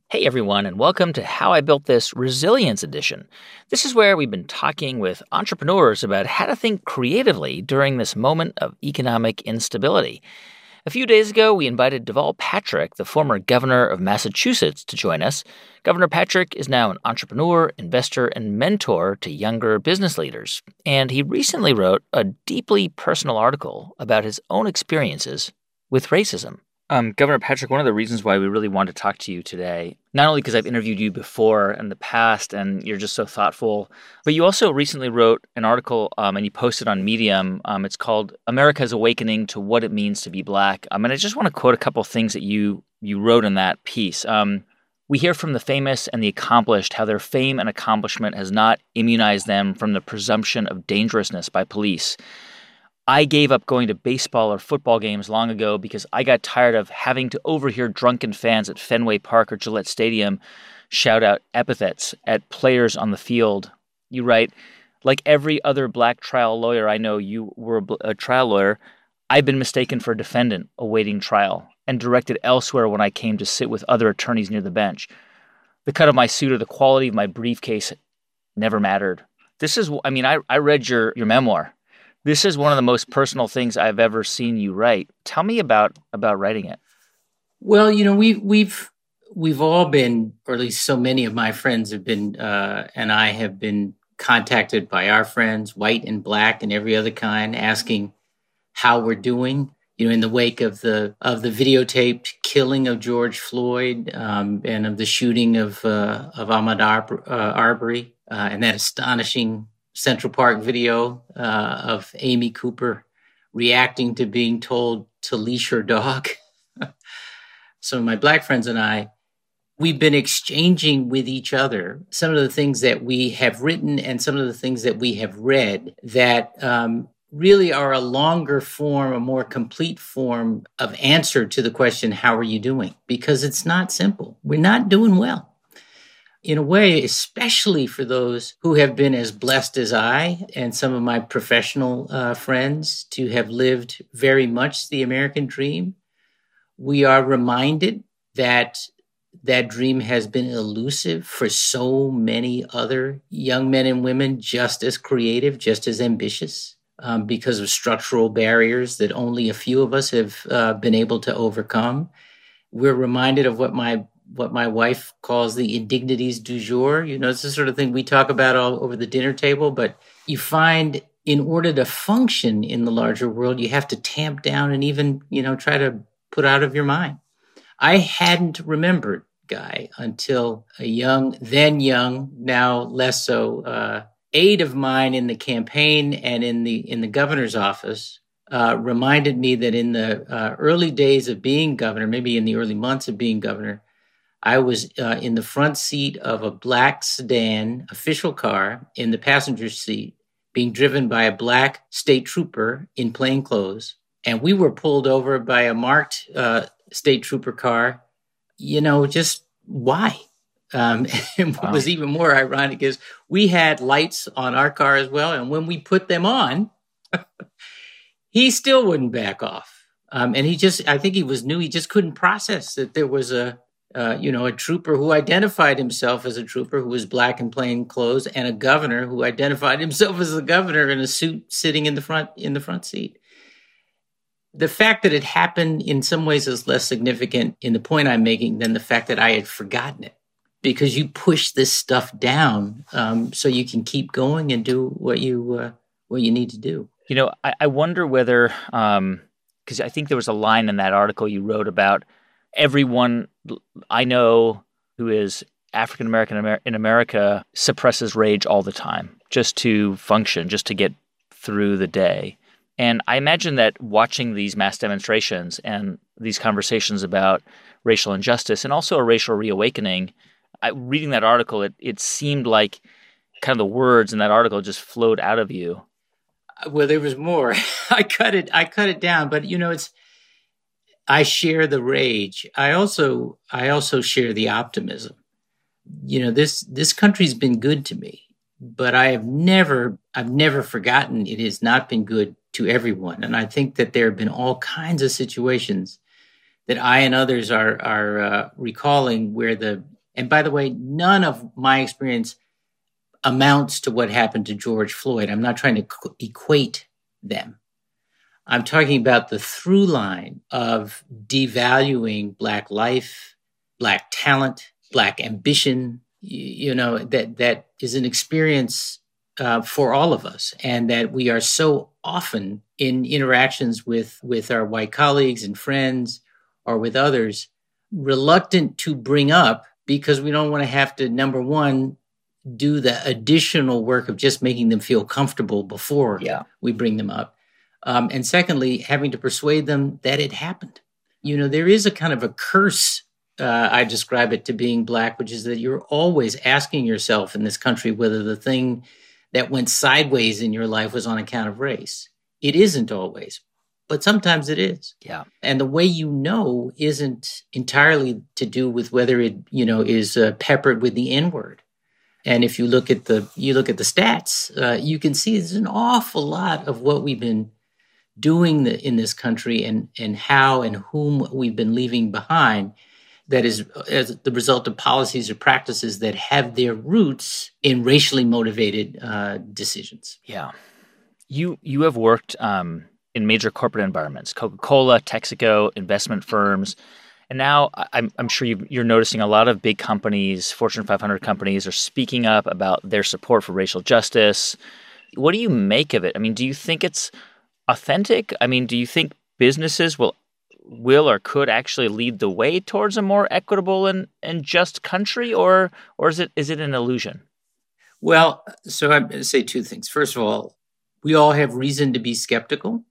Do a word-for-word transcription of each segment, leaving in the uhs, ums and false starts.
Hey everyone, and welcome to How I Built This Resilience Edition. This is where we've been talking with entrepreneurs about how to think creatively during this moment of economic instability. A few days ago, we invited Deval Patrick, the former governor of Massachusetts, to join us. Governor Patrick is now an entrepreneur, investor, and mentor to younger business leaders. And he recently wrote a deeply personal article about his own experiences with racism. Um, Governor Patrick, one of the reasons why we really wanted to talk to you today, not only because I've interviewed you before in the past and you're just so thoughtful, but you also recently wrote an article um, and you posted on Medium. Um, it's called America's Awakening to What It Means to Be Black. Um, and I just want to quote a couple of things that you you wrote in that piece. Um, we hear from the famous and the accomplished how their fame and accomplishment has not immunized them from the presumption of dangerousness by police. I gave up going to baseball or football games long ago because I got tired of having to overhear drunken fans at Fenway Park or Gillette Stadium shout out epithets at players on the field. You write, like every other black trial lawyer I know, you were a, a trial lawyer. I've been mistaken for a defendant awaiting trial and directed elsewhere when I came to sit with other attorneys near the bench. The cut of my suit or the quality of my briefcase never mattered. This is, I mean, I, I read your, your memoir. This is one of the most personal things I've ever seen you write. Tell me about about writing it. Well, you know, we, we've we've all been, or at least so many of my friends have been, uh, and I have been contacted by our friends, white and black and every other kind, asking how we're doing. You know, in the wake of the of the videotaped killing of George Floyd um, and of the shooting of uh, of Ahmaud Ar- uh, Arbery uh, and that astonishing Central Park video uh, of Amy Cooper reacting to being told to leash her dog. So my black friends and I, we've been exchanging with each other some of the things that we have written and some of the things that we have read that um, really are a longer form, a more complete form of answer to the question, how are you doing? Because it's not simple. We're not doing well. In a way, especially for those who have been as blessed as I and some of my professional uh, friends to have lived very much the American dream, we are reminded that that dream has been elusive for so many other young men and women just as creative, just as ambitious, um, because of structural barriers that only a few of us have uh, been able to overcome. We're reminded of what my what my wife calls the indignities du jour. You know, it's the sort of thing we talk about all over the dinner table, but you find in order to function in the larger world, you have to tamp down and even, you know, try to put out of your mind. I hadn't remembered, Guy, until a young, then young, now less so, uh, aide of mine in the campaign and in the in the governor's office uh, reminded me that in the uh, early days of being governor, maybe in the early months of being governor, I was uh, in the front seat of a black sedan official car in the passenger seat being driven by a black state trooper in plain clothes. And we were pulled over by a marked uh, state trooper car. You know, just why? Um, and what wow. was even more ironic is we had lights on our car as well. And when we put them on, he still wouldn't back off. Um, and he just, I think he was new. He just couldn't process that there was a, Uh, you know, a trooper who identified himself as a trooper who was black in plain clothes, and a governor who identified himself as a governor in a suit sitting in the front in the front seat. The fact that it happened in some ways is less significant in the point I'm making than the fact that I had forgotten it, because you push this stuff down um, so you can keep going and do what you uh, what you need to do. You know, I, I wonder whether, because um, I think there was a line in that article you wrote about everyone I know who is African American in America suppresses rage all the time just to function, just to get through the day. And I imagine that watching these mass demonstrations and these conversations about racial injustice and also a racial reawakening, I, reading that article, it, it seemed like kind of the words in that article just flowed out of you. Well, there was more. I cut it. I cut it down, but you know, it's. I share the rage. I also, I also share the optimism. You know, this this country's been good to me, but I have never, I've never forgotten it has not been good to everyone. And I think that there have been all kinds of situations that I and others are are uh, recalling where the And by the way, none of my experience amounts to what happened to George Floyd. I'm not trying to qu- equate them. I'm talking about the through line of devaluing Black life, Black talent, Black ambition. You, you know, that that is an experience uh, for all of us, and that we are so often in interactions with, with our white colleagues and friends or with others, reluctant to bring up because we don't want to have to, number one, do the additional work of just making them feel comfortable before yeah. we bring them up. Um, and secondly, having to persuade them that it happened. You know, there is a kind of a curse, uh, I describe it to being Black, which is that you're always asking yourself in this country whether the thing that went sideways in your life was on account of race. It isn't always, but sometimes it is. Yeah. And the way you know isn't entirely to do with whether it, you know, is uh, peppered with the N-word. And if you look at the you look at the stats, uh, you can see there's an awful lot of what we've been doing the, in this country and and how and whom we've been leaving behind that is as the result of policies or practices that have their roots in racially motivated uh, decisions. Yeah. You you have worked um, in major corporate environments, Coca-Cola, Texaco, investment firms. And now I'm, I'm sure you, you're noticing a lot of big companies, Fortune five hundred companies, are speaking up about their support for racial justice. What do you make of it? I mean, do you think it's authentic? I mean, do you think businesses will will or could actually lead the way towards a more equitable and, and just country, or or is it is it an illusion? Well, so I'm going to say two things. First of all, we all have reason to be skeptical.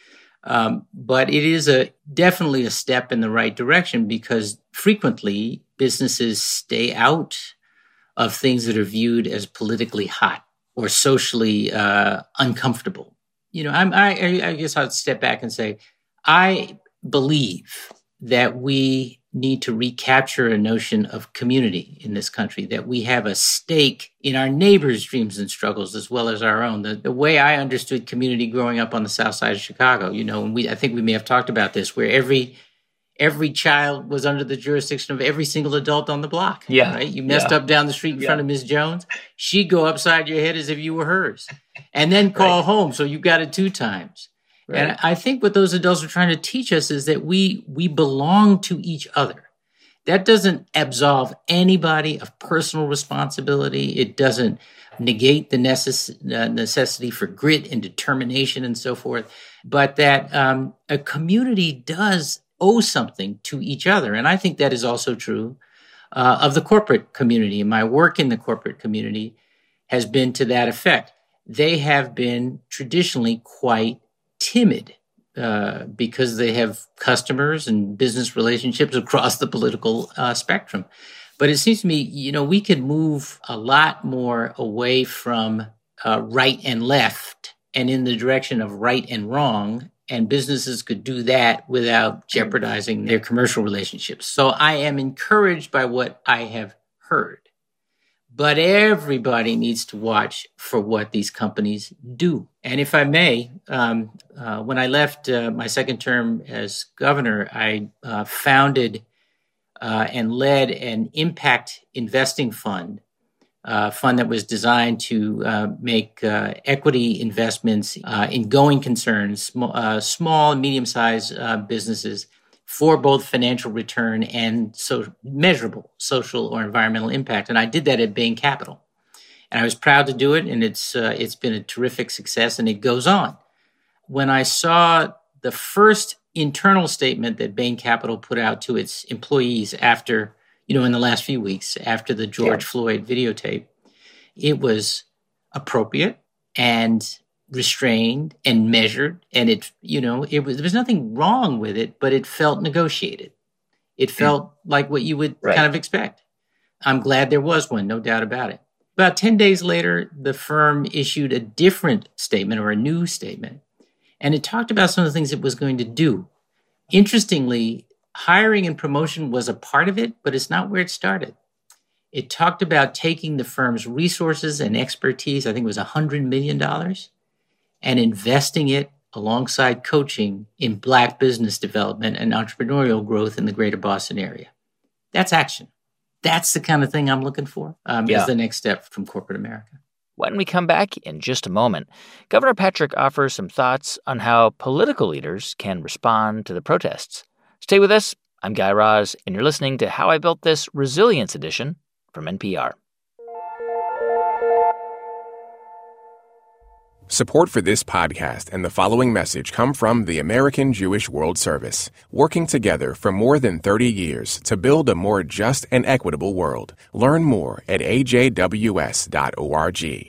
Um, but it is a definitely a step in the right direction because frequently businesses stay out of things that are viewed as politically hot or socially uh, uncomfortable. You know, I'm, I, I guess I'll step back and say, I believe that we need to recapture a notion of community in this country, that we have a stake in our neighbors' dreams and struggles as well as our own. The, the way I understood community growing up on the south side of Chicago, you know, and we I think we may have talked about this, where every every child was under the jurisdiction of every single adult on the block. Yeah. Right? You messed yeah. up down the street in yeah. front of Miz Jones, she'd go upside your head as if you were hers, and then call right. home, so you got it two times. Right. And I think what those adults are trying to teach us is that we we belong to each other. That doesn't absolve anybody of personal responsibility. It doesn't negate the necess- uh, necessity for grit and determination and so forth. But that um, a community does owe something to each other. And I think that is also true uh, of the corporate community. And my work in the corporate community has been to that effect. They have been traditionally quite timid uh, because they have customers and business relationships across the political uh, spectrum. But it seems to me, you know, we could move a lot more away from uh, right and left and in the direction of right and wrong. And businesses could do that without jeopardizing their commercial relationships. So I am encouraged by what I have heard. But everybody needs to watch for what these companies do. And if I may, um, uh, when I left uh, my second term as governor, I uh, founded uh, and led an impact investing fund, a fund that was designed to uh, make uh, equity investments uh, in going concerns, sm- uh, small and medium-sized uh, businesses, for both financial return and so measurable social or environmental impact. And I did that at Bain Capital. And I was proud to do it, and it's uh, it's been a terrific success, and it goes on. When I saw the first internal statement that Bain Capital put out to its employees after, you know, in the last few weeks, after the George yeah. Floyd videotape, it was appropriate and restrained and measured, and it, you know, it was, there was nothing wrong with it, but it felt negotiated. It felt mm. like what you would right. kind of expect. I'm glad there was one, no doubt about it. About ten days later, the firm issued a different statement or a new statement, and it talked about some of the things it was going to do. Interestingly, hiring and promotion was a part of it, but it's not where it started. It talked about taking the firm's resources and expertise, I think it was one hundred million dollars, and investing it alongside coaching in Black business development and entrepreneurial growth in the greater Boston area. That's action. That's the kind of thing I'm looking for um, Yeah. as the next step from corporate America. When we come back in just a moment, Governor Patrick offers some thoughts on how political leaders can respond to the protests. Stay with us. I'm Guy Raz, and you're listening to How I Built This Resilience Edition from N P R. Support for this podcast and the following message come from the American Jewish World Service, working together for more than thirty years to build a more just and equitable world. Learn more at a j w s dot org.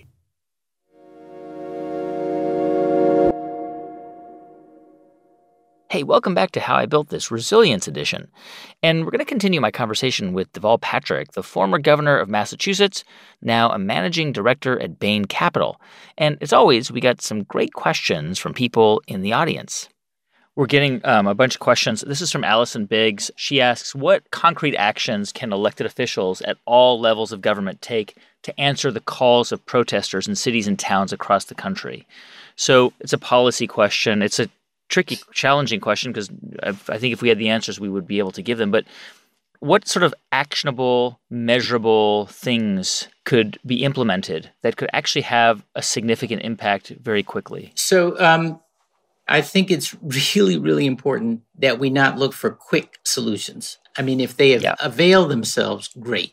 Hey, welcome back to How I Built This Resilience Edition. And we're going to continue my conversation with Deval Patrick, the former governor of Massachusetts, now a managing director at Bain Capital. And as always, we got some great questions from people in the audience. We're getting um, a bunch of questions. This is from Allison Biggs. She asks, what concrete actions can elected officials at all levels of government take to answer the calls of protesters in cities and towns across the country? So it's a policy question. It's a tricky, challenging question because I think if we had the answers, we would be able to give them. But what sort of actionable, measurable things could be implemented that could actually have a significant impact very quickly? So um, I think it's really, really important that we not look for quick solutions. I mean, if they have Yeah. availed themselves, great.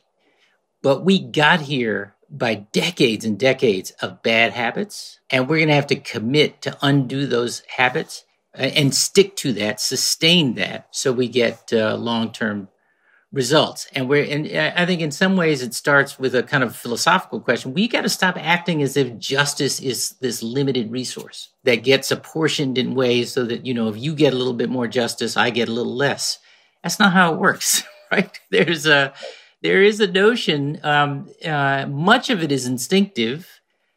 But we got here by decades and decades of bad habits, and we're going to have to commit to undo those habits and stick to that, sustain that, so we get uh, long-term results. And we're, and I think in some ways it starts with a kind of philosophical question. We got to stop acting as if justice is this limited resource that gets apportioned in ways so that, you know, if you get a little bit more justice, I get a little less. That's not how it works, right? There's a, there is a notion, um, uh, much of it is instinctive,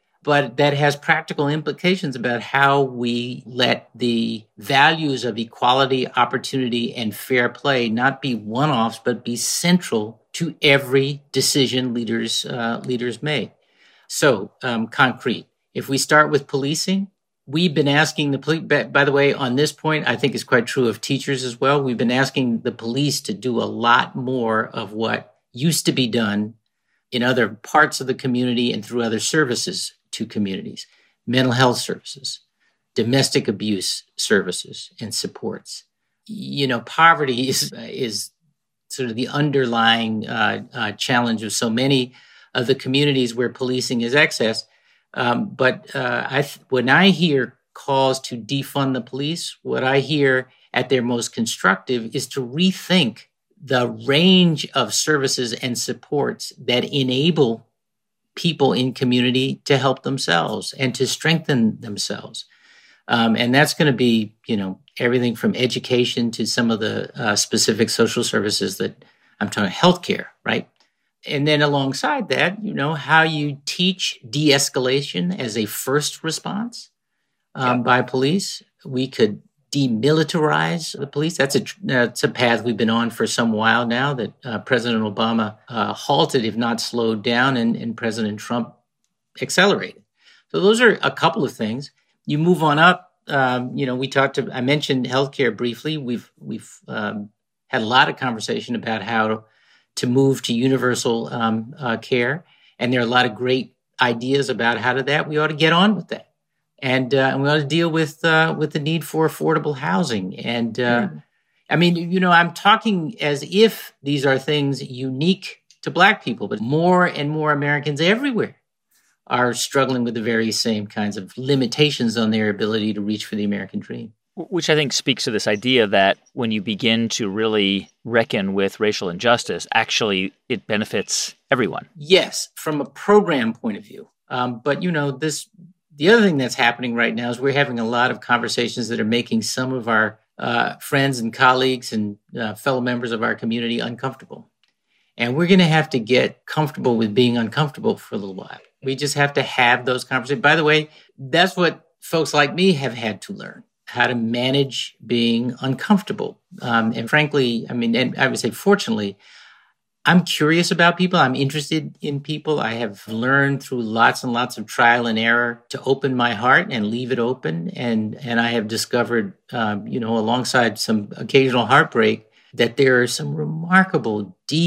but that has practical implications about how we let the values of equality, opportunity, and fair play not be one-offs, but be central to every decision leaders uh, leaders make. So, um, concrete. If we start with policing, we've been asking the police, by the way, on this point, I think is quite true of teachers as well. We've been asking the police to do a lot more of what used to be done in other parts of the community and through other services to communities, mental health services, domestic abuse services and supports. You know, poverty is is sort of the underlying uh, uh, challenge of so many of the communities where policing is excess. Um, but uh, I th- when I hear calls to defund the police, what I hear at their most constructive is to rethink the range of services and supports that enable people in community to help themselves and to strengthen themselves. Um, and that's going to be, you know, everything from education to some of the uh, specific social services that I'm talking healthcare, right? And then alongside that, you know, how you teach de-escalation as a first response um, Yeah. by police. We could demilitarize the police. That's a that's a path we've been on for some while now that uh, President Obama uh, halted, if not slowed down, and, and President Trump accelerated. So those are a couple of things. You move on up. Um, you know, we talked. To, I mentioned healthcare briefly. We've we've um, had a lot of conversation about how to, to move to universal um, uh, care, and there are a lot of great ideas about how to that. We ought to get on with that. And, uh, and we ought to deal with uh, with the need for affordable housing. And uh, mm. I mean, you know, I'm talking as if these are things unique to Black people, but more and more Americans everywhere are struggling with the very same kinds of limitations on their ability to reach for the American dream. Which I think speaks to this idea that when you begin to really reckon with racial injustice, actually it benefits everyone. Yes, from a program point of view. Um, but, you know, this... The other thing that's happening right now is we're having a lot of conversations that are making some of our uh, friends and colleagues and uh, fellow members of our community uncomfortable. And we're going to have to get comfortable with being uncomfortable for a little while. We just have to have those conversations. By the way, that's what folks like me have had to learn, how to manage being uncomfortable. Um, and frankly, I mean, and I would say fortunately, I'm curious about people. I'm interested in people. I have learned through lots and lots of trial and error to open my heart and leave it open. And, and I have discovered, um, you know, alongside some occasional heartbreak, that there are some remarkable, deep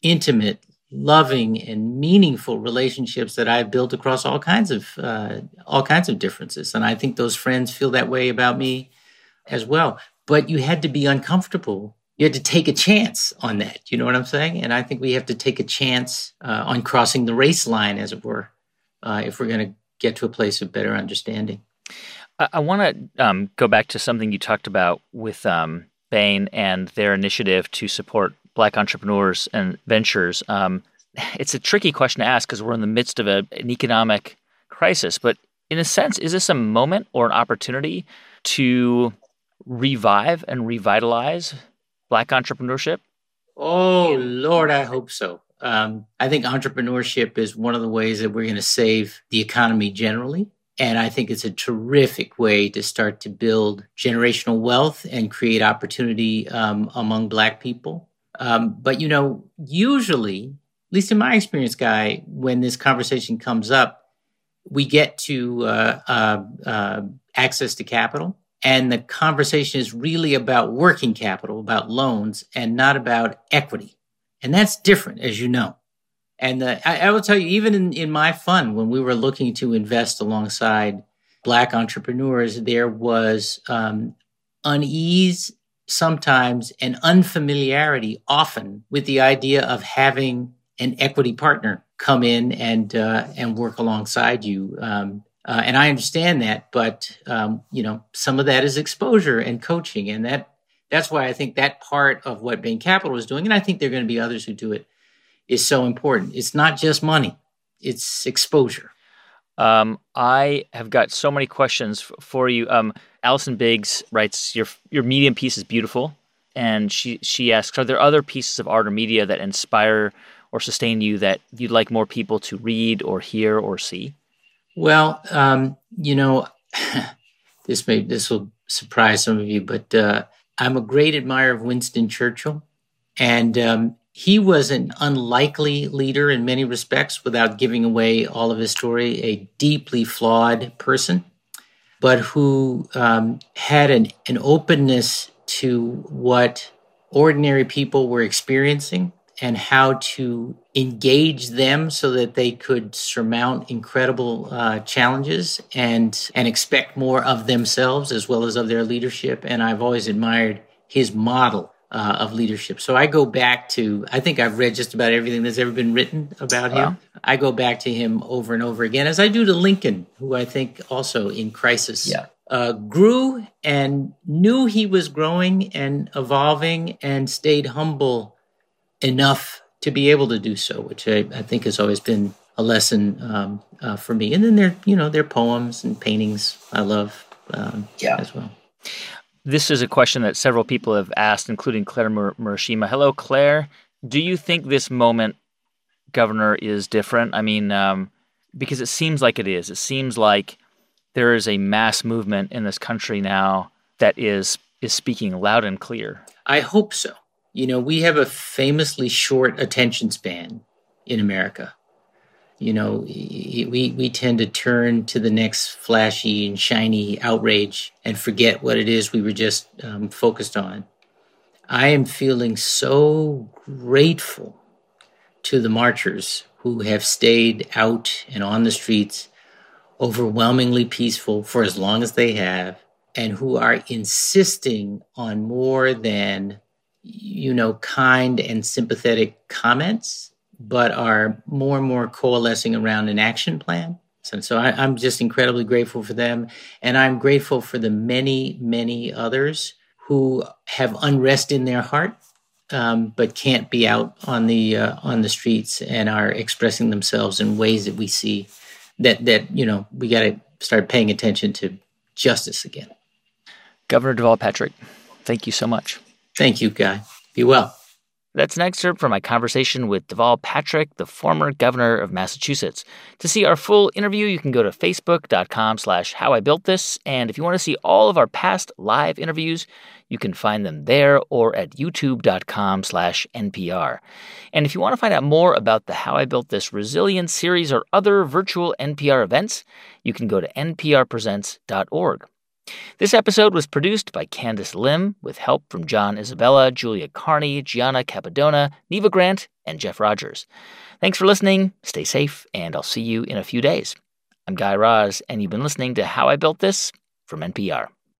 intimate, loving, and meaningful relationships that I've built across all kinds of uh, all kinds of differences. And I think those friends feel that way about me as well. But you had to be uncomfortable. You had to take a chance on that. You know what I'm saying? And I think we have to take a chance uh, on crossing the race line, as it were, uh, if we're going to get to a place of better understanding. I, I want to um, go back to something you talked about with um, Bain and their initiative to support Black entrepreneurs and ventures. Um, it's a tricky question to ask because we're in the midst of a, an economic crisis. But in a sense, is this a moment or an opportunity to revive and revitalize Black entrepreneurship? Oh, Lord, I hope so. Um, I think entrepreneurship is one of the ways that we're going to save the economy generally. And I think it's a terrific way to start to build generational wealth and create opportunity um, among Black people. Um, but, you know, usually, at least in my experience, Guy, when this conversation comes up, we get to uh, uh, uh, access to capital. And the conversation is really about working capital, about loans, and not about equity. And that's different, as you know. And uh, I, I will tell you, even in, in my fund, when we were looking to invest alongside Black entrepreneurs, there was um, unease sometimes and unfamiliarity often with the idea of having an equity partner come in and uh, and work alongside you. Um, uh, and I understand that, but um, you know, some of that is exposure and coaching, and that that's why I think that part of what Bain Capital is doing, and I think there are going to be others who do it, is so important. It's not just money; it's exposure. Um, I have got so many questions f- for you. Um, Allison Biggs writes, your your Medium piece is beautiful. And she, she asks, are there other pieces of art or media that inspire or sustain you that you'd like more people to read or hear or see? Well, um, you know, this may this will surprise some of you, but uh, I'm a great admirer of Winston Churchill. And um, he was an unlikely leader in many respects, without giving away all of his story, a deeply flawed person, but who um, had an, an openness to what ordinary people were experiencing and how to engage them so that they could surmount incredible uh, challenges and and expect more of themselves as well as of their leadership. And I've always admired his model uh, of leadership. So I go back to, I think I've read just about everything that's ever been written about wow. him. I go back to him over and over again, as I do to Lincoln, who I think also in crisis yeah. uh, grew and knew he was growing and evolving and stayed humble enough to be able to do so, which I, I think has always been a lesson um, uh, for me. And then there, you know, their poems and paintings I love um, yeah. as well. This is a question that several people have asked, including Claire Mur- Murashima. Hello, Claire. Do you think this moment, Governor, is different? I mean, um, because it seems like it is. It seems like there is a mass movement in this country now that is is speaking loud and clear. I hope so. You know, we have a famously short attention span in America. You know, we we tend to turn to the next flashy and shiny outrage and forget what it is we were just um, focused on. I am feeling so grateful to the marchers who have stayed out and on the streets, overwhelmingly peaceful for as long as they have, and who are insisting on more than, you know, kind and sympathetic comments, but are more and more coalescing around an action plan. So, so I, I'm just incredibly grateful for them. And I'm grateful for the many, many others who have unrest in their heart, um, but can't be out on the uh, on the streets and are expressing themselves in ways that we see that, that you know, we got to start paying attention to justice again. Governor Deval Patrick, thank you so much. Thank you, Guy. Be well. That's an excerpt from my conversation with Deval Patrick, the former governor of Massachusetts. To see our full interview, you can go to facebook.com slash how I built this. And if you want to see all of our past live interviews, you can find them there or at youtube.com slash NPR. And if you want to find out more about the How I Built This Resilience series or other virtual N P R events, you can go to n p r presents dot org. This episode was produced by Candace Lim with help from John Isabella, Julia Carney, Gianna Capadona, Neva Grant, and Jeff Rogers. Thanks for listening. Stay safe, and I'll see you in a few days. I'm Guy Raz, and you've been listening to How I Built This from N P R.